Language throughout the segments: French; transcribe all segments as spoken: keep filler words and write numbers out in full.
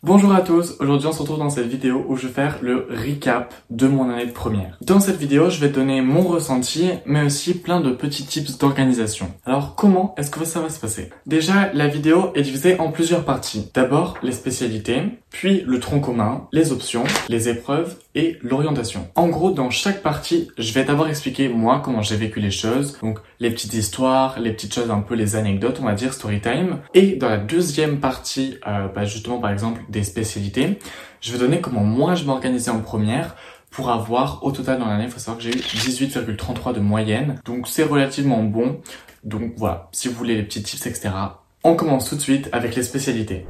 Bonjour à tous, aujourd'hui on se retrouve dans cette vidéo où je vais faire le recap de mon année de première. Dans cette vidéo, je vais donner mon ressenti, mais aussi plein de petits tips d'organisation. Alors comment est-ce que ça va se passer? Déjà, la vidéo est divisée en plusieurs parties. D'abord, les spécialités, puis le tronc commun, les options, les épreuves et l'orientation. En gros, dans chaque partie, je vais d'abord expliquer moi comment j'ai vécu les choses, donc les petites histoires, les petites choses, un peu les anecdotes, on va dire, story time. Et dans la deuxième partie, euh, bah justement par exemple des spécialités, je vais donner comment moi je m'organisais en première pour avoir au total dans l'année, il faut savoir que j'ai eu dix-huit virgule trente-trois de moyenne, donc c'est relativement bon. Donc voilà, si vous voulez les petits tips, et cetera. On commence tout de suite avec les spécialités.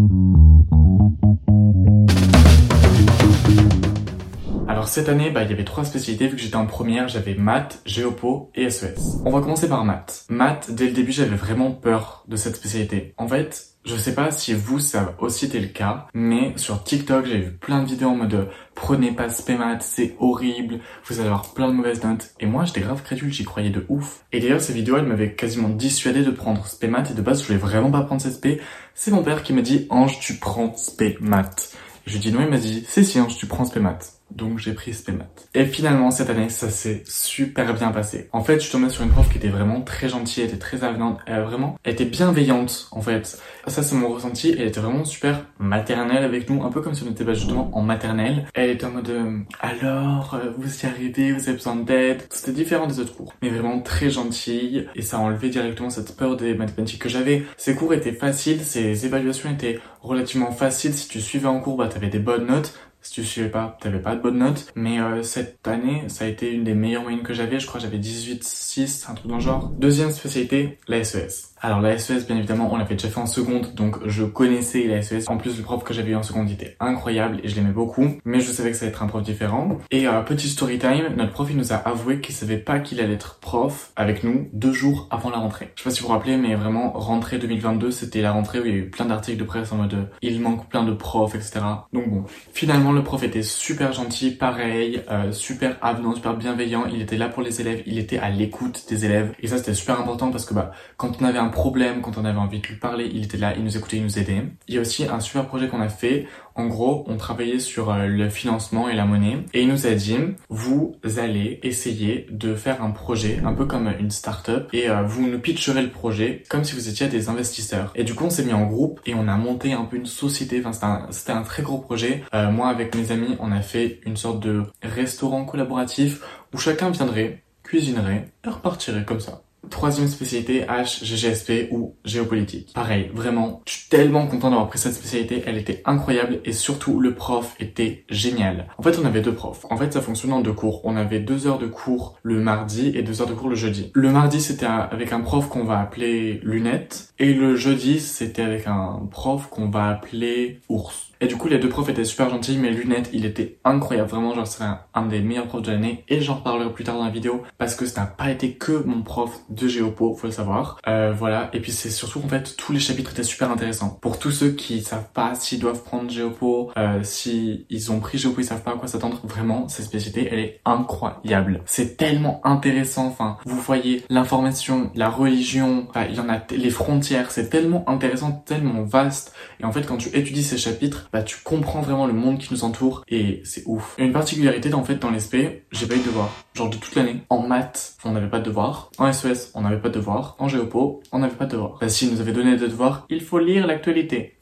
Alors cette année, bah, il y avait trois spécialités, vu que j'étais en première, j'avais maths, géopo et S E S. On va commencer par maths. Maths, dès le début, j'avais vraiment peur de cette spécialité. En fait, je sais pas si vous, ça a aussi été le cas, mais sur TikTok, j'ai vu plein de vidéos en mode « Prenez pas spé maths, c'est horrible, vous allez avoir plein de mauvaises notes ». Et moi, j'étais grave crédule, j'y croyais de ouf. Et d'ailleurs, ces vidéos, elles m'avaient quasiment dissuadé de prendre spé maths, et de base, je voulais vraiment pas prendre cette spé. C'est mon père qui me dit « Ange, tu prends spé maths ». Je lui dis non, il m'a dit c'est si Ange, tu prends spé maths. Donc j'ai pris spé maths. Et finalement cette année ça s'est super bien passé. En fait je suis tombé sur une prof qui était vraiment très gentille, elle était très avenante, elle vraiment, elle était bienveillante en fait. Ça c'est mon ressenti, elle était vraiment super maternelle avec nous, un peu comme si on était bah, justement en maternelle. Elle était en mode euh, alors euh, vous y arrivez, vous avez besoin d'aide. C'était différent des autres cours, mais vraiment très gentille et ça a enlevé directement cette peur des mathématiques que j'avais. Ces cours étaient faciles, ces évaluations étaient relativement faciles. Si tu suivais en cours, bah t'avais des bonnes notes. Si tu suivais pas, t'avais pas de bonnes notes. Mais euh, cette année, ça a été une des meilleures moyennes que j'avais. Je crois que j'avais dix-huit virgule six, un truc dans le genre. Deuxième spécialité, la S E S. Alors la S E S, bien évidemment, on l'avait déjà fait en seconde, donc je connaissais la S E S. En plus, le prof que j'avais eu en seconde était incroyable et je l'aimais beaucoup. Mais je savais que ça allait être un prof différent. Et euh, petit story time, notre prof, il nous a avoué qu'il savait pas qu'il allait être prof avec nous deux jours avant la rentrée. Je sais pas si vous vous rappelez, mais vraiment, rentrée deux mille vingt-deux, c'était la rentrée où il y a eu plein d'articles de presse en mode euh, il manque plein de profs, et cetera. Donc bon, finalement, le prof était super gentil, pareil, euh, super avenant, super bienveillant. Il était là pour les élèves, il était à l'écoute des élèves. Et ça, c'était super important parce que bah, quand on avait un problème, quand on avait envie de lui parler, il était là, il nous écoutait, il nous aidait. Il y a aussi un super projet qu'on a fait. En gros, on travaillait sur euh, le financement et la monnaie. Et il nous a dit, vous allez essayer de faire un projet, un peu comme une start-up. Et euh, vous nous pitcherez le projet comme si vous étiez des investisseurs. Et du coup, on s'est mis en groupe et on a monté un peu une société. Enfin, c'était un, c'était un très gros projet. Euh, moi, avec mes amis, on a fait une sorte de restaurant collaboratif où chacun viendrait, cuisinerait et repartirait comme ça. Troisième spécialité, H, G G S P ou géopolitique. Pareil, vraiment, je suis tellement content d'avoir pris cette spécialité, elle était incroyable et surtout le prof était génial. En fait, on avait deux profs. En fait, ça fonctionne en deux cours. On avait deux heures de cours le mardi et deux heures de cours le jeudi. Le mardi, c'était avec un prof qu'on va appeler Lunette et le jeudi, c'était avec un prof qu'on va appeler Ours. Et du coup, les deux profs étaient super gentils, mais Lunette, il était incroyable. Vraiment, genre, c'est un, un des meilleurs profs de l'année. Et j'en reparlerai plus tard dans la vidéo, parce que ça n'a pas été que mon prof de géopo, faut le savoir. Euh, voilà. Et puis, c'est surtout, en fait, tous les chapitres étaient super intéressants. Pour tous ceux qui savent pas s'ils doivent prendre géopo, euh, si ils ont pris géopo, ils savent pas à quoi s'attendre. Vraiment, cette spécialité, elle est incroyable. C'est tellement intéressant. Enfin, vous voyez l'information, la religion, enfin, il y en a les frontières. C'est tellement intéressant, tellement vaste. Et en fait, quand tu étudies ces chapitres, bah tu comprends vraiment le monde qui nous entoure et c'est ouf. Une particularité en fait dans l'S P, j'ai pas eu de devoirs. Genre de toute l'année. En maths, on n'avait pas de devoirs. En S E S, on n'avait pas de devoirs. En géopo, on n'avait pas de devoirs. Bah si, ils nous avaient donné des devoirs, il faut lire l'actualité.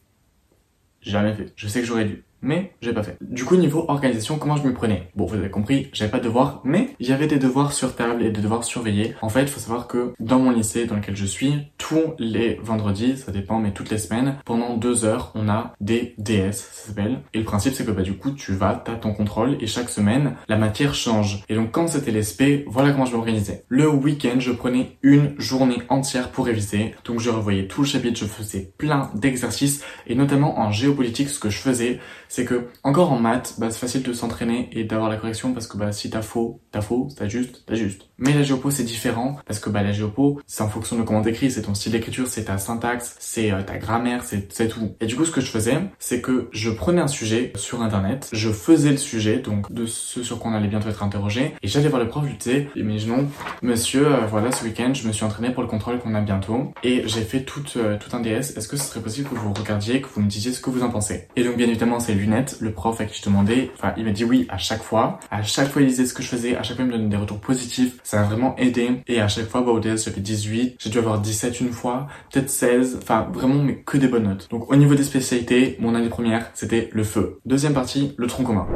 Jamais fait. Je sais que j'aurais dû. Mais j'ai pas fait. Du coup, niveau organisation, comment je m'y prenais? Bon, vous avez compris, j'avais pas de devoirs, mais il y avait des devoirs sur table et des devoirs surveillés. En fait, il faut savoir que dans mon lycée dans lequel je suis, tous les vendredis, ça dépend, mais toutes les semaines, pendant deux heures, on a des D S, ça s'appelle. Et le principe, c'est que bah du coup, tu vas, t'as ton contrôle, et chaque semaine, la matière change. Et donc, quand c'était l'S P, voilà comment je m'organisais. Le week-end, je prenais une journée entière pour réviser. Donc, je revoyais tout le chapitre, je faisais plein d'exercices, et notamment en géopolitique, ce que je faisais, c'est que, encore en maths, bah, c'est facile de s'entraîner et d'avoir la correction parce que, bah, si t'as faux, t'as faux, si t'as juste, t'as juste. Mais la géopo, c'est différent parce que, bah, la géopo, c'est en fonction de comment t'écris, c'est ton style d'écriture, c'est ta syntaxe, c'est euh, ta grammaire, c'est, c'est tout. Et du coup, ce que je faisais, c'est que je prenais un sujet sur internet, je faisais le sujet, donc, de ce sur quoi on allait bientôt être interrogé, et j'allais voir le prof, je lui disais, imaginons, monsieur, euh, voilà, ce week-end, je me suis entraîné pour le contrôle qu'on a bientôt, et j'ai fait tout, euh, tout un D S, est-ce que ce serait possible que vous regardiez, que vous me disiez ce que vous en pensez? Et donc, bien évidemment, ces lunettes, le prof à qui je demandais, enfin, il m'a dit oui à chaque fois, à chaque fois il disait ce que je faisais, à chaque fois il me donnait des retours positifs, ça m'a vraiment aidé, et à chaque fois, bah, au D S, j'avais dix-huit, j'ai dû avoir dix-sept une fois, peut-être seize, enfin, vraiment, mais que des bonnes notes. Donc, au niveau des spécialités, mon année première, c'était le feu. Deuxième partie, le tronc commun.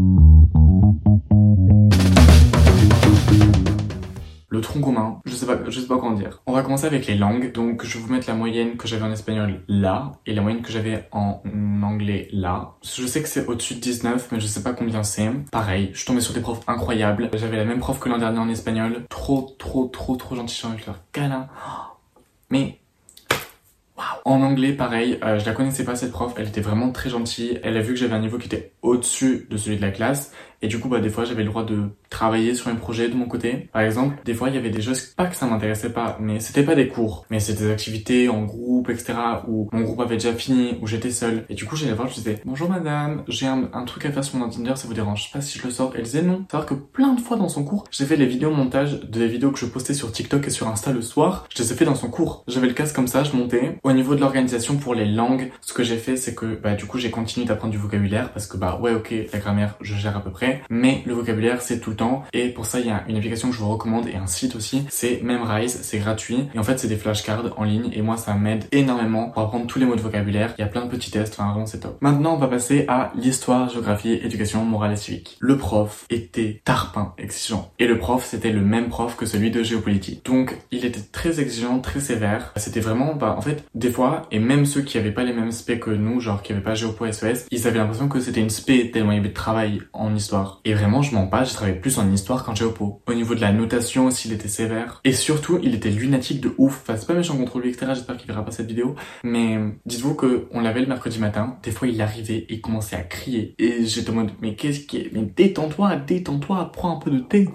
Le tronc commun, je sais pas, je sais pas comment dire. On va commencer avec les langues. Donc, je vais vous mettre la moyenne que j'avais en espagnol là, et la moyenne que j'avais en anglais là. Je sais que c'est au-dessus de dix-neuf, mais je sais pas combien c'est. Pareil, je suis tombée sur des profs incroyables. J'avais la même prof que l'an dernier en espagnol. Trop, trop, trop, trop gentil avec leur câlin. Mais wow. En anglais, pareil, euh, je la connaissais pas cette prof, elle était vraiment très gentille, elle a vu que j'avais un niveau qui était au-dessus de celui de la classe, et du coup, bah, des fois, j'avais le droit de travailler sur un projet de mon côté. Par exemple, des fois, il y avait des choses, pas que ça m'intéressait pas, mais c'était pas des cours, mais c'était des activités en groupe, et cetera, où mon groupe avait déjà fini, où j'étais seule. Et du coup, j'allais voir, je disais, bonjour madame, j'ai un, un truc à faire sur mon ordinateur, ça vous dérange pas si je le sors? Elle disait non. Savoir que plein de fois dans son cours, j'ai fait les vidéos montage des vidéos que je postais sur TikTok et sur Insta le soir, je les ai fait dans son cours. J'avais le casque comme ça, je montais. Au niveau de l'organisation pour les langues, ce que j'ai fait, c'est que, bah, du coup, j'ai continué d'apprendre du vocabulaire, parce que, bah, ouais, ok, la grammaire, je gère à peu près, mais le vocabulaire, c'est tout le temps. Et pour ça, il y a une application que je vous recommande et un site aussi, c'est Memrise, c'est gratuit. Et en fait, c'est des flashcards en ligne, et moi, ça m'aide énormément pour apprendre tous les mots de vocabulaire. Il y a plein de petits tests, enfin, vraiment, c'est top. Maintenant, on va passer à l'histoire, géographie, éducation, morale et civique. Le prof était tarpin exigeant. Et le prof, c'était le même prof que celui de géopolitique. Donc, il était très exigeant, très sévère. C'était vraiment, bah, en fait, des fois, et même ceux qui avaient pas les mêmes spé que nous, genre qui avaient pas géopo S E S, ils avaient l'impression que c'était une spé tellement il y avait de travail en histoire. Et vraiment, je mens pas, j'ai travaillé plus en histoire qu'en géopo. Au niveau de la notation aussi, il était sévère. Et surtout, il était lunatique de ouf. Enfin, c'est pas méchant contre lui, et cetera. J'espère qu'il verra pas cette vidéo. Mais dites-vous que on l'avait le mercredi matin. Des fois, il arrivait et il commençait à crier. Et j'étais en mode, mais qu'est-ce qui est? Mais détends-toi, détends-toi, prends un peu de thé.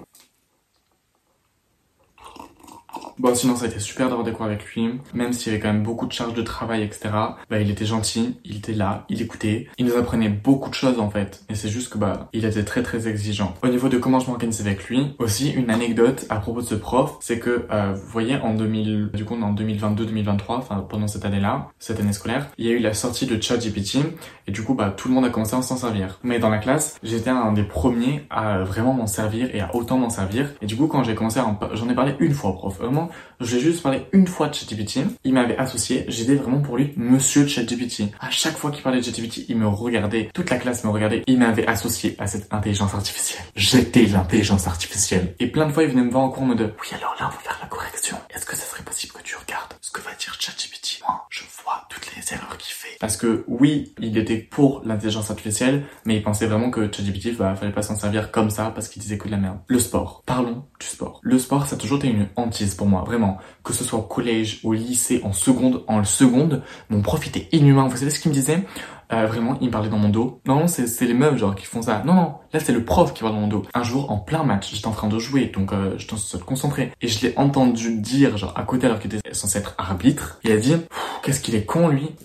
Bon, sinon, ça a été super d'avoir des cours avec lui. Même s'il y avait quand même beaucoup de charges de travail, et cetera. Bah, il était gentil, il était là, il écoutait. Il nous apprenait beaucoup de choses, en fait. Et c'est juste que, bah, il était très, très exigeant. Au niveau de comment je m'organisais avec lui, aussi, une anecdote à propos de ce prof, c'est que, euh, vous voyez, en deux mille, du coup, en deux mille vingt-deux deux mille vingt-trois, enfin, pendant cette année-là, cette année scolaire, il y a eu la sortie de ChatGPT. Et du coup, bah, tout le monde a commencé à s'en servir. Mais dans la classe, j'étais un des premiers à vraiment m'en servir et à autant m'en servir. Et du coup, quand j'ai commencé à en... j'en ai parlé une fois, prof. Vraiment, j'ai juste parlé une fois de ChatGPT, il m'avait associé, j'étais vraiment pour lui Monsieur ChatGPT. À chaque fois qu'il parlait de ChatGPT, il me regardait, toute la classe me regardait, il m'avait associé à cette intelligence artificielle. J'étais l'intelligence artificielle. Et plein de fois, il venait me voir en cours en mode, oui alors là on va faire la correction. Est-ce que ça serait possible que tu regardes ce que va dire ChatGPT? Moi, je vois toutes les erreurs qu'il fait. Parce que oui, il était pour l'intelligence artificielle, mais il pensait vraiment que ChatGPT, bah, fallait pas s'en servir comme ça parce qu'il disait que de la merde. Le sport. Parlons du sport. Le sport, ça a toujours été une hantise pour moi, vraiment. Que ce soit au collège, au lycée, en seconde, en seconde, mon prof était inhumain. Vous savez ce qu'il me disait? Euh, vraiment, il me parlait dans mon dos. Non, non, c'est, c'est les meufs, genre, qui font ça. Non, non, là, c'est le prof qui parle dans mon dos. Un jour, en plein match, j'étais en train de jouer, donc euh, j'étais en train de me concentrer. Et je l'ai entendu dire, genre, à côté, alors qu'il était censé être arbitre. Il a dit, qu'est-ce qu'il est con, lui.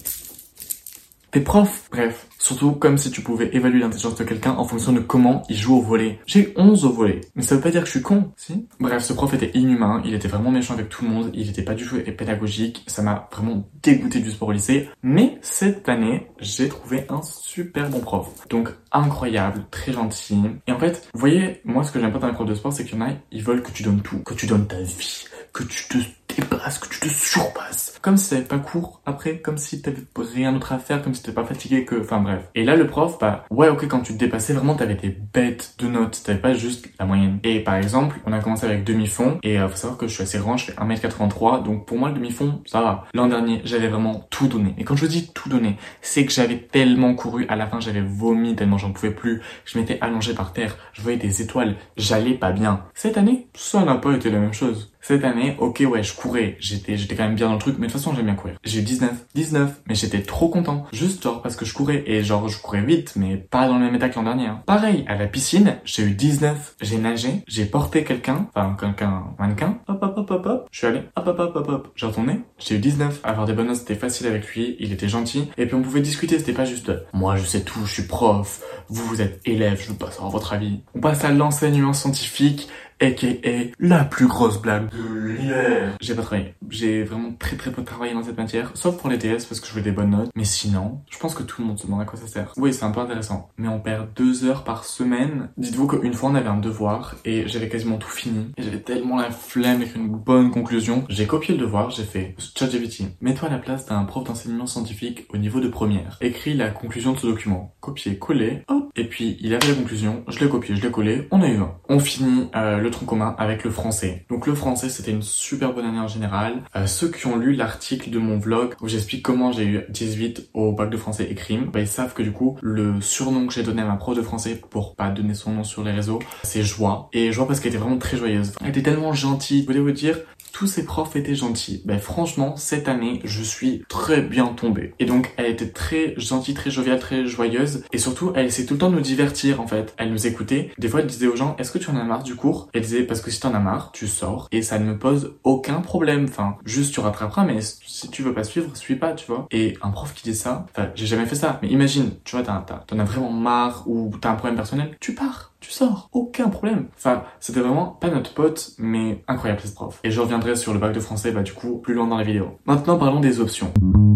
T'es prof. Bref. Surtout comme si tu pouvais évaluer l'intelligence de quelqu'un en fonction de comment il joue au volley. J'ai eu onze au volley. Mais ça veut pas dire que je suis con, si? Bref, ce prof était inhumain, il était vraiment méchant avec tout le monde, il était pas du tout pédagogique, ça m'a vraiment dégoûté du sport au lycée. Mais cette année, j'ai trouvé un super bon prof. Donc incroyable, très gentil. Et en fait, vous voyez, moi ce que j'aime pas dans les profs de sport, c'est qu'il y en a, ils veulent que tu donnes tout, que tu donnes ta vie, que tu te dépasses, que tu te surpasses. Comme si t'avais pas cours après, comme si t'avais rien d'autre à faire, comme si t'étais pas fatigué que... Enfin bref. Et là, le prof, bah, ouais, ok, quand tu te dépassais, vraiment, t'avais des bêtes de notes, t'avais pas juste la moyenne. Et par exemple, on a commencé avec demi-fond, et euh, faut savoir que je suis assez grand, je fais un mètre quatre-vingt-trois, donc pour moi, le demi-fond, ça va. L'an dernier, j'avais vraiment tout donné. Et quand je dis tout donné, c'est que j'avais tellement couru, à la fin, j'avais vomi tellement j'en pouvais plus, je m'étais allongé par terre, je voyais des étoiles, j'allais pas bien. Cette année, ça n'a pas été la même chose. Cette année, ok, ouais, je courais, j'étais, j'étais quand même bien dans le truc, mais de toute façon, j'aime bien courir. J'ai eu dix-neuf, dix-neuf, mais j'étais trop content. Juste, genre, parce que je courais, et genre, je courais vite, mais pas dans le même état que l'an dernier, hein. Pareil, à la piscine, j'ai eu dix-neuf, j'ai nagé, j'ai porté quelqu'un, enfin, quelqu'un, mannequin, hop, hop, hop, hop, hop, je suis allé, hop, hop, hop, hop, hop, j'ai retourné, j'ai eu dix-neuf. Avoir des bonnes notes, c'était facile avec lui, il était gentil, et puis on pouvait discuter, c'était pas juste, moi, je sais tout, je suis prof, vous, vous êtes élève, je veux pas savoir votre avis. On passe à l'enseignement scientifique, aka la plus grosse blague de l'hiver. J'ai pas travaillé. J'ai vraiment très très peu travaillé dans cette matière, sauf pour les T S parce que je veux des bonnes notes. Mais sinon, je pense que tout le monde se demande à quoi ça sert. Oui, c'est un peu intéressant. Mais on perd deux heures par semaine. Dites-vous qu'une fois on avait un devoir et j'avais quasiment tout fini. Et j'avais tellement la flemme d'écrire une bonne conclusion. J'ai copié le devoir, j'ai fait ChatGPT. Mets-toi à la place d'un prof d'enseignement scientifique au niveau de première. Écris la conclusion de ce document. Copier, coller, hop. Et puis il avait la conclusion, je l'ai copié, je l'ai collé, on a eu un. On finit euh, le tronc commun avec le français. Donc le français, c'était une super bonne année en général. Euh, ceux qui ont lu l'article de mon vlog où j'explique comment j'ai eu dix-huit au bac de français écrit, bah, ils savent que du coup, le surnom que j'ai donné à ma prof de français pour pas donner son nom sur les réseaux, c'est Joie. Et Joie parce qu'elle était vraiment très joyeuse. Elle était tellement gentille. Je voulais vous dire, tous ces profs étaient gentils. Ben franchement, cette année, je suis très bien tombé. Et donc, elle était très gentille, très joviale, très joyeuse. Et surtout, elle essayait tout le temps de nous divertir, en fait. Elle nous écoutait. Des fois, elle disait aux gens, est-ce que tu en as marre du cours? Elle disait, parce que si t'en as marre, tu sors. Et ça ne me pose aucun problème. Enfin, juste tu rattraperas, mais si tu veux pas suivre, suis pas, tu vois. Et un prof qui dit ça, enfin, j'ai jamais fait ça. Mais imagine, tu vois, t'as, t'as, t'en as vraiment marre ou t'as un problème personnel, tu pars. Tu sors, aucun problème. Enfin, c'était vraiment pas notre pote, mais incroyable cette prof. Et je reviendrai sur le bac de français, bah du coup, plus loin dans la vidéo. Maintenant, parlons des options.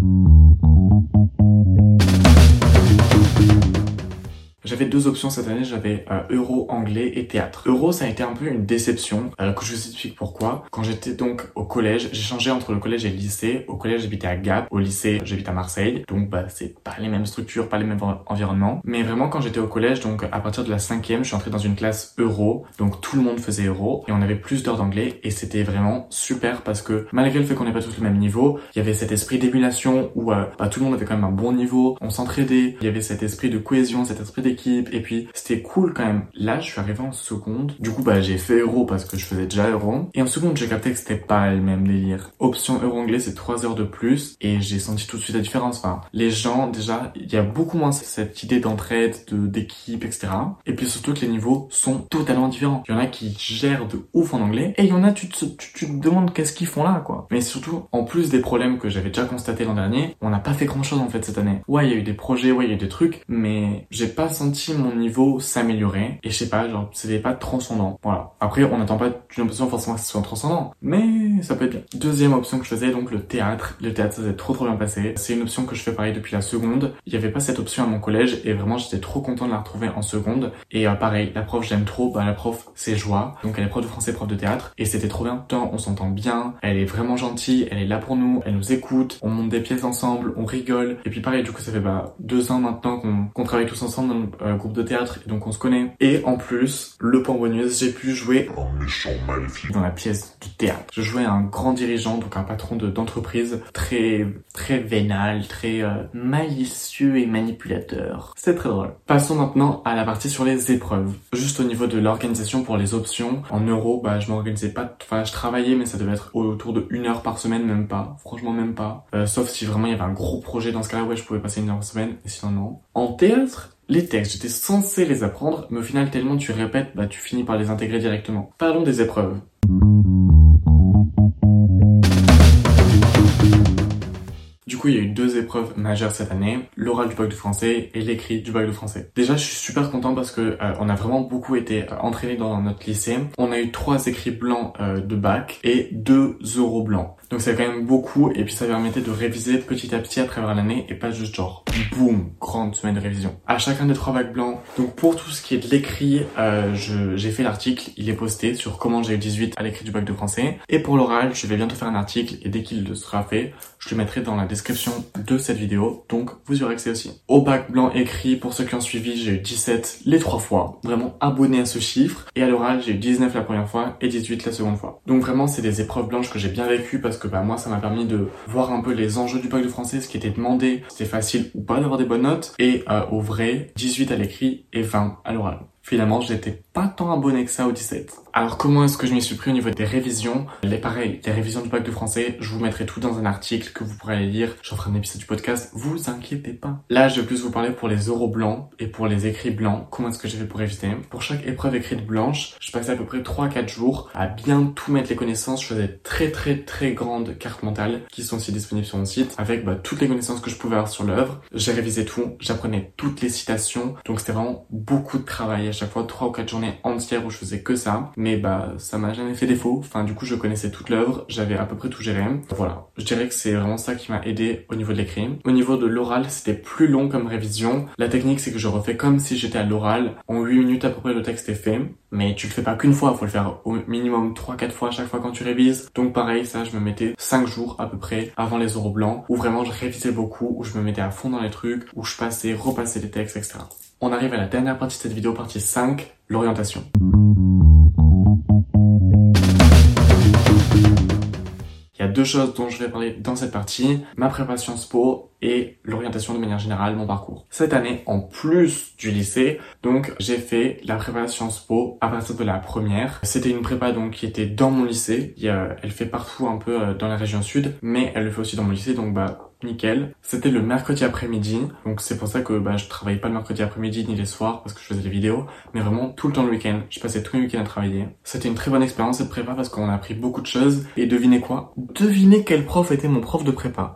J'avais deux options cette année, j'avais euh, Euro, anglais et théâtre. Euro, ça a été un peu une déception, euh, que je vous explique pourquoi. Quand j'étais donc au collège, j'ai changé entre le collège et le lycée. Au collège, j'habitais à Gap, au lycée, j'habite à Marseille. Donc bah c'est pas les mêmes structures, pas les mêmes environnements. Mais vraiment, quand j'étais au collège, donc à partir de la cinquième, je suis entré dans une classe Euro. Donc tout le monde faisait Euro et on avait plus d'heures d'anglais et c'était vraiment super parce que malgré le fait qu'on n'ait pas tous le même niveau, il y avait cet esprit d'émulation où euh, bah, tout le monde avait quand même un bon niveau, on s'entraidait, il y avait cet esprit de cohésion, cet esprit d'équipe. Et puis c'était cool quand même. Là je suis arrivé en seconde. Du coup bah j'ai fait Euro parce que je faisais déjà Euro. Et en seconde j'ai capté que c'était pas le même délire. Option Euro anglais c'est trois heures de plus. Et j'ai senti tout de suite la différence. Enfin les gens déjà il y a beaucoup moins cette idée d'entraide, de d'équipe, et cetera. Et puis surtout que les niveaux sont totalement différents. Il y en a qui gèrent de ouf en anglais. Et il y en a tu te, tu, tu te demandes qu'est-ce qu'ils font là quoi. Mais surtout en plus des problèmes que j'avais déjà constatés l'an dernier, on n'a pas fait grand chose en fait cette année. Ouais il y a eu des projets, ouais il y a eu des trucs. Mais j'ai pas senti mon niveau s'améliorer et je sais pas genre c'était pas transcendant. Voilà, après on n'attend pas d'une option forcément que ce soit transcendant mais ça peut être bien. Deuxième option que je faisais donc le théâtre. Le théâtre ça s'est trop trop bien passé. C'est une option que je fais pareil depuis la seconde. Il y avait pas cette option à mon collège et vraiment j'étais trop content de la retrouver en seconde. Et euh, pareil la prof j'aime trop, bah la prof c'est Joie, donc elle est prof de français, prof de théâtre et c'était trop bien. Tant on s'entend bien, elle est vraiment gentille, elle est là pour nous, elle nous écoute, on monte des pièces ensemble, on rigole et puis pareil du coup ça fait bah deux ans maintenant qu'on qu'on travaille tous ensemble dans le euh, groupe de théâtre et donc on se connaît. Et en plus, le point bonus, j'ai pu jouer un méchant maléfique dans la pièce du théâtre. Je jouais un grand dirigeant, donc un patron de d'entreprise très très vénal, très euh, malicieux et manipulateur. C'est très drôle. Passons maintenant à la partie sur les épreuves. Juste au niveau de l'organisation pour les options, en euros, bah je m'organisais pas, enfin je travaillais mais ça devait être autour de une heure par semaine, même pas. Franchement même pas. Euh, sauf si vraiment il y avait un gros projet dans ce cas-là, ouais je pouvais passer une heure par semaine, et sinon non. En théâtre, les textes, j'étais censé les apprendre, mais au final, tellement tu répètes, bah tu finis par les intégrer directement. Parlons des épreuves. Du coup, il y a eu deux épreuves majeures cette année, l'oral du bac de français et l'écrit du bac de français. Déjà, je suis super content parce que euh, on a vraiment beaucoup été euh, entraînés dans notre lycée. On a eu trois écrits blancs euh, de bac et deux oraux blancs. Donc c'est quand même beaucoup et puis ça permettait de réviser petit à petit à travers l'année et pas juste genre boum, grande semaine de révision. À chacun des trois bacs blancs. Donc pour tout ce qui est de l'écrit, euh, je, j'ai fait l'article, il est posté sur comment j'ai eu dix-huit à l'écrit du bac de français. Et pour l'oral, je vais bientôt faire un article et dès qu'il sera fait, je le mettrai dans la description de cette vidéo. Donc vous y aurez accès aussi. Au bac blanc écrit, pour ceux qui ont suivi, j'ai eu dix-sept les trois fois. Vraiment abonné à ce chiffre. Et à l'oral, j'ai eu dix-neuf la première fois et dix-huit la seconde fois. Donc vraiment, c'est des épreuves blanches que j'ai bien vécues parce que bah moi, ça m'a permis de voir un peu les enjeux du bac de français, ce qui était demandé, c'était facile ou pas d'avoir des bonnes notes. Et euh, au vrai, dix-huit à l'écrit et vingt à l'oral. Finalement, j'étais pas tant abonné que ça au dix-sept. Alors comment est-ce que je m'y suis pris au niveau des révisions? Les pareil, les révisions du bac de français, je vous mettrai tout dans un article que vous pourrez aller lire. J'en ferai un épisode du podcast, vous inquiétez pas. Là, je vais plus vous parler pour les oraux blancs et pour les écrits blancs. Comment est-ce que j'ai fait pour réviser? Pour chaque épreuve écrite blanche, je passais à peu près trois à quatre jours à bien tout mettre les connaissances. Je faisais très très très grandes cartes mentales qui sont aussi disponibles sur mon site avec bah, toutes les connaissances que je pouvais avoir sur l'œuvre. J'ai révisé tout, j'apprenais toutes les citations. Donc c'était vraiment beaucoup de travail à chaque fois, trois ou quatre journées entières où je faisais que ça. Mais bah ça m'a jamais fait défaut. Enfin du coup je connaissais toute l'œuvre, j'avais à peu près tout géré. Voilà, je dirais que c'est vraiment ça qui m'a aidé au niveau de l'écrit. Au niveau de l'oral, c'était plus long comme révision. La technique c'est que je refais comme si j'étais à l'oral. En huit minutes à peu près le texte est fait. Mais tu le fais pas qu'une fois, faut le faire au minimum trois quatre fois à chaque fois quand tu révises. Donc pareil, ça je me mettais cinq jours à peu près avant les oraux blancs où vraiment je révisais beaucoup, où je me mettais à fond dans les trucs, où je passais, repassais les textes, et cetera. On arrive à la dernière partie de cette vidéo, partie cinq, l'orientation. Il y a deux choses dont je vais parler dans cette partie, ma préparation Sciences Po et l'orientation de manière générale, mon parcours. Cette année, en plus du lycée, donc j'ai fait la préparation Sciences Po à partir de la première. C'était une prépa donc qui était dans mon lycée, il y a, elle fait partout un peu dans la région sud, mais elle le fait aussi dans mon lycée, donc bah nickel. C'était le mercredi après-midi, donc c'est pour ça que bah je travaillais pas le mercredi après-midi ni les soirs parce que je faisais des vidéos, mais vraiment tout le temps le week-end. Je passais tous les week-ends à travailler. C'était une très bonne expérience cette prépa parce qu'on a appris beaucoup de choses. Et devinez quoi? Devinez quel prof était mon prof de prépa?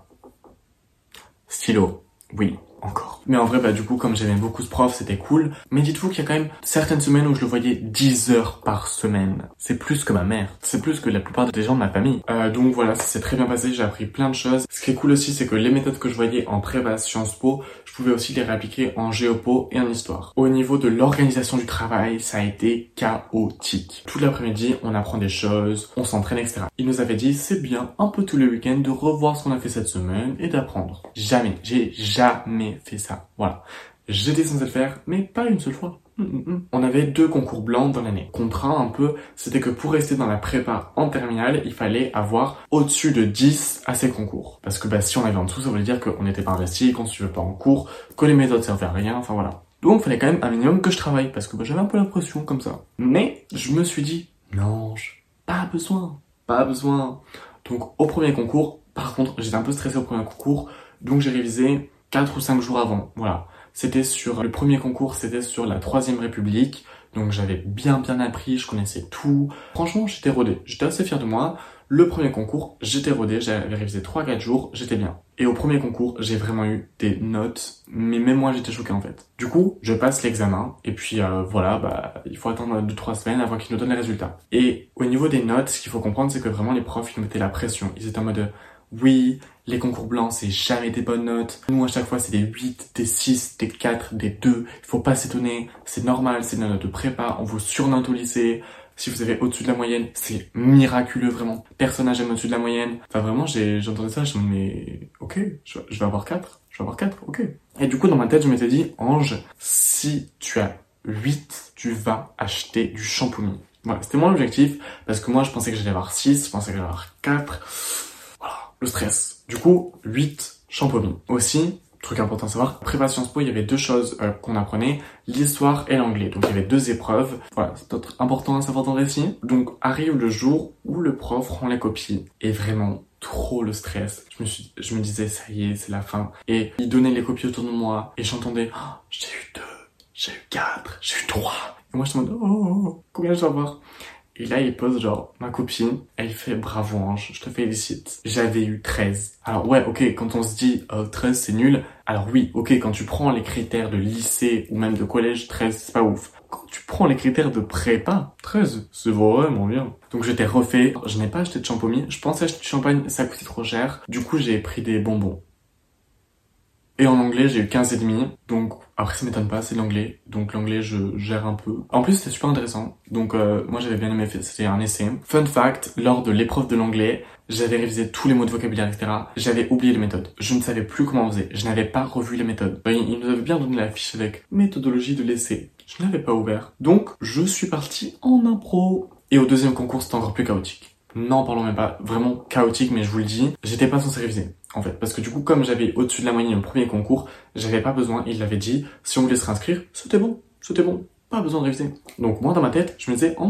Stylo. Oui, encore. Mais en vrai, bah du coup, comme j'aimais beaucoup ce prof, c'était cool. Mais dites-vous qu'il y a quand même certaines semaines où je le voyais dix heures par semaine. C'est plus que ma mère. C'est plus que la plupart des gens de ma famille. Euh, donc voilà, ça s'est très bien passé, j'ai appris plein de choses. Ce qui est cool aussi, c'est que les méthodes que je voyais en prépa Sciences Po, je pouvais aussi les réappliquer en géopo et en histoire. Au niveau de l'organisation du travail, ça a été chaotique. Tout l'après-midi, on apprend des choses, on s'entraîne, et cetera. Il nous avait dit, c'est bien, un peu tous les week-ends, de revoir ce qu'on a fait cette semaine et d'apprendre. Jamais, j'ai jamais fait ça. Voilà. J'étais censé le faire, mais pas une seule fois. Mmh, mmh. On avait deux concours blancs dans l'année. Contraint un peu, c'était que pour rester dans la prépa en terminale, il fallait avoir au-dessus de dix à ces concours. Parce que bah, si on avait en dessous, ça voulait dire qu'on n'était pas investi, qu'on ne suivait pas en cours, que les méthodes servaient à rien, enfin voilà. Donc il fallait quand même un minimum que je travaille, parce que bah, j'avais un peu la pression comme ça. Mais je me suis dit, non, pas besoin, pas besoin. Donc au premier concours, par contre, j'étais un peu stressé au premier concours, donc j'ai révisé quatre ou cinq jours avant, voilà. C'était sur, le premier concours, c'était sur la troisième République, donc j'avais bien bien appris, je connaissais tout. Franchement, j'étais rodé, j'étais assez fier de moi. Le premier concours, j'étais rodé, j'avais révisé trois à quatre jours, j'étais bien. Et au premier concours, j'ai vraiment eu des notes, mais même moi j'étais choqué en fait. Du coup, je passe l'examen, et puis euh, voilà, bah il faut attendre deux trois semaines avant qu'ils nous donnent les résultats. Et au niveau des notes, ce qu'il faut comprendre, c'est que vraiment les profs, ils mettaient la pression. Ils étaient en mode... Oui, les concours blancs, c'est jamais des bonnes notes. Nous, à chaque fois, c'est des huit, des six, des quatre, des deux. Il faut pas s'étonner. C'est normal, c'est de la note de prépa. On vous surnote au lycée. Si vous avez au-dessus de la moyenne, c'est miraculeux, vraiment. Personne n'a jamais au-dessus de la moyenne. Enfin, vraiment, j'ai, j'ai entendu ça, je me dis, mais, ok, je, je vais avoir quatre. Je vais avoir quatre, ok. Et du coup, dans ma tête, je m'étais dit, Ange, si tu as huit, tu vas acheter du Champomy. Voilà, c'était mon objectif. Parce que moi, je pensais que j'allais avoir six, je pensais que j'allais avoir quatre. Le stress. Du coup, huit Champomy. Aussi, truc important à savoir, prépa Sciences Po, il y avait deux choses euh, qu'on apprenait, l'histoire et l'anglais. Donc il y avait deux épreuves. Voilà, c'est important à savoir dans le récit. Donc arrive le jour où le prof rend les copies. Et vraiment, trop le stress. Je me suis, je me disais, ça y est, c'est la fin. Et il donnait les copies autour de moi. Et j'entendais, oh, j'ai eu deux, j'ai eu quatre, j'ai eu trois. Et moi je me demande, oh, oh, oh, combien je dois avoir? Et là, il pose genre, ma copine, elle fait bravo Ange, je te félicite. J'avais eu treize. Alors ouais, ok, quand on se dit euh, treize c'est nul, alors oui, ok, quand tu prends les critères de lycée ou même de collège, treize c'est pas ouf. Quand tu prends les critères de prépa, treize, c'est vraiment bien. Donc j'étais refait, je n'ai pas acheté de Champomy, je pensais acheter du champagne, ça coûtait trop cher. Du coup, j'ai pris des bonbons. Et en anglais, j'ai eu quinze et demi. Donc, après, ça m'étonne pas, c'est l'anglais. Donc, l'anglais, je gère un peu. En plus, c'était super intéressant. Donc, euh, moi, j'avais bien aimé, c'était un essai. Fun fact, lors de l'épreuve de l'anglais, j'avais révisé tous les mots de vocabulaire, et cetera. J'avais oublié les méthodes. Je ne savais plus comment on faisait. Je n'avais pas revu les méthodes. Il nous avait bien donné la fiche avec méthodologie de l'essai. Je ne l'avais pas ouvert. Donc, je suis parti en impro. Et au deuxième concours, c'était encore plus chaotique. N'en parlons même pas, vraiment chaotique, mais je vous le dis, j'étais pas censé réviser, en fait, parce que du coup, comme j'avais au-dessus de la moyenne au premier concours, j'avais pas besoin, il l'avait dit, si on voulait se réinscrire, c'était bon, c'était bon, pas besoin de réviser. Donc moi, dans ma tête, je me disais, Ange,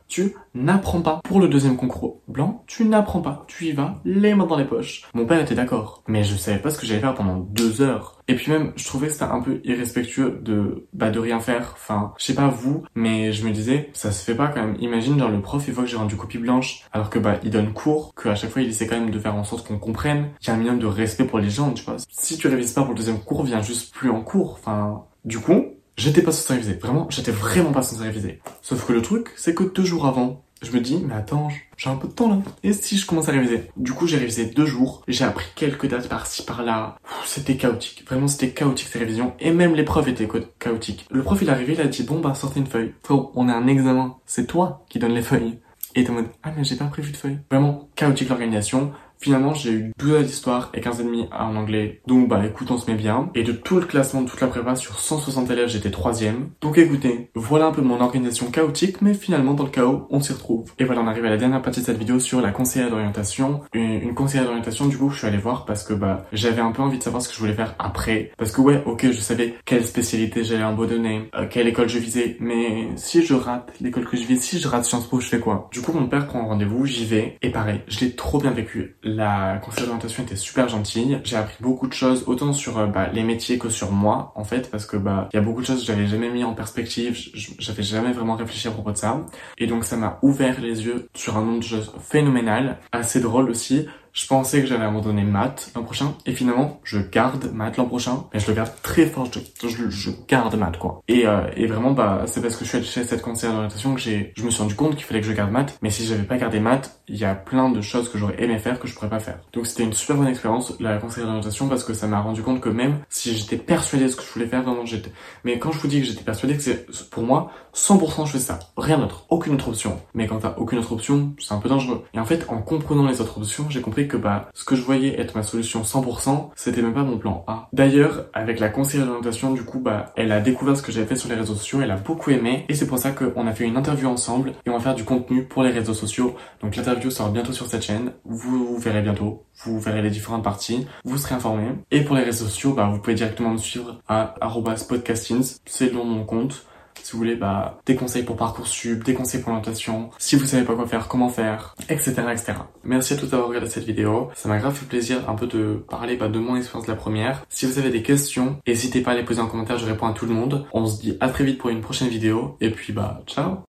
tu n'apprends pas. Pour le deuxième concours blanc, tu n'apprends pas. Tu y vas, les mains dans les poches. Mon père était d'accord, mais je savais pas ce que j'allais faire pendant deux heures. Et puis même, je trouvais que c'était un peu irrespectueux de, bah, de rien faire. Enfin, je sais pas vous, mais je me disais, ça se fait pas quand même. Imagine, genre, le prof, il voit que j'ai rendu copie blanche, alors que, bah, il donne cours, qu'à chaque fois, il essaie quand même de faire en sorte qu'on comprenne. Il y a un minimum de respect pour les gens, tu vois. Si tu révises pas pour le deuxième cours, viens juste plus en cours. Enfin, du coup, j'étais pas censé réviser. Vraiment, j'étais vraiment pas censé réviser. Sauf que le truc, c'est que deux jours avant, je me dis, mais attends, j'ai un peu de temps là. Et si je commence à réviser? Du coup, j'ai révisé deux jours. J'ai appris quelques dates par-ci, par-là. C'était chaotique. Vraiment, c'était chaotique ces révisions. Et même l'épreuve était chaotique. Le prof, il est arrivé, il a dit, bon, bah, sortez une feuille. Frérot, on a un examen. C'est toi qui donne les feuilles. Et t'es en mode, ah, mais j'ai pas prévu de feuille. Vraiment, chaotique l'organisation. Finalement, j'ai eu douze à l'histoire et quinze et demi en anglais. Donc, bah, écoute, on se met bien. Et de tout le classement de toute la prépa, sur cent soixante élèves, j'étais troisième. Donc, écoutez, voilà un peu mon organisation chaotique, mais finalement, dans le chaos, on s'y retrouve. Et voilà, on arrive à la dernière partie de cette vidéo sur la conseillère d'orientation. Une, une conseillère d'orientation, du coup, je suis allé voir parce que, bah, j'avais un peu envie de savoir ce que je voulais faire après. Parce que, ouais, ok, je savais quelle spécialité j'allais abandonner, euh, quelle école je visais. Mais si je rate l'école que je vise, si je rate Sciences Po, je fais quoi? Du coup, mon père prend rendez-vous, j'y vais. Et pareil, je l'ai trop bien vécu. La conseillère d'orientation était super gentille. J'ai appris beaucoup de choses, autant sur euh, bah, les métiers que sur moi, en fait, parce que bah il y a beaucoup de choses que j'avais jamais mis en perspective, j'avais jamais vraiment réfléchi à propos de ça. Et donc ça m'a ouvert les yeux sur un nombre de choses phénoménales, assez drôle aussi. Je pensais que j'allais abandonner maths l'an prochain, et finalement, je garde maths l'an prochain, mais je le garde très fort, je, je, je garde maths, quoi. Et, euh, et vraiment, bah, c'est parce que je suis allé chez cette conseillère d'orientation que j'ai, je me suis rendu compte qu'il fallait que je garde maths, mais si j'avais pas gardé maths, il y a plein de choses que j'aurais aimé faire que je pourrais pas faire. Donc c'était une super bonne expérience, la conseillère d'orientation, parce que ça m'a rendu compte que même si j'étais persuadé de ce que je voulais faire, vraiment j'étais, mais quand je vous dis que j'étais persuadé que c'est, pour moi, cent pour cent je fais ça. Rien d'autre. Aucune autre option. Mais quand t'as aucune autre option, c'est un peu dangereux. Et en fait, en comprenant les autres options, j'ai compris que bah, ce que je voyais être ma solution cent pour cent, c'était même pas mon plan A. D'ailleurs, avec la conseillère d'orientation, du coup, bah, elle a découvert ce que j'avais fait sur les réseaux sociaux, elle a beaucoup aimé, et c'est pour ça qu'on a fait une interview ensemble, et on va faire du contenu pour les réseaux sociaux. Donc l'interview sera bientôt sur cette chaîne, vous, vous verrez bientôt, vous verrez les différentes parties, vous serez informés. Et pour les réseaux sociaux, bah, vous pouvez directement me suivre à arobase podcastins, c'est le nom de mon compte. Si vous voulez, bah, des conseils pour Parcoursup, des conseils pour l'orientation, si vous savez pas quoi faire, comment faire, et cetera, et cetera. Merci à tous d'avoir regardé cette vidéo. Ça m'a grave fait plaisir un peu de parler bah, de mon expérience de la première. Si vous avez des questions, n'hésitez pas à les poser en commentaire, je réponds à tout le monde. On se dit à très vite pour une prochaine vidéo, et puis bah, ciao!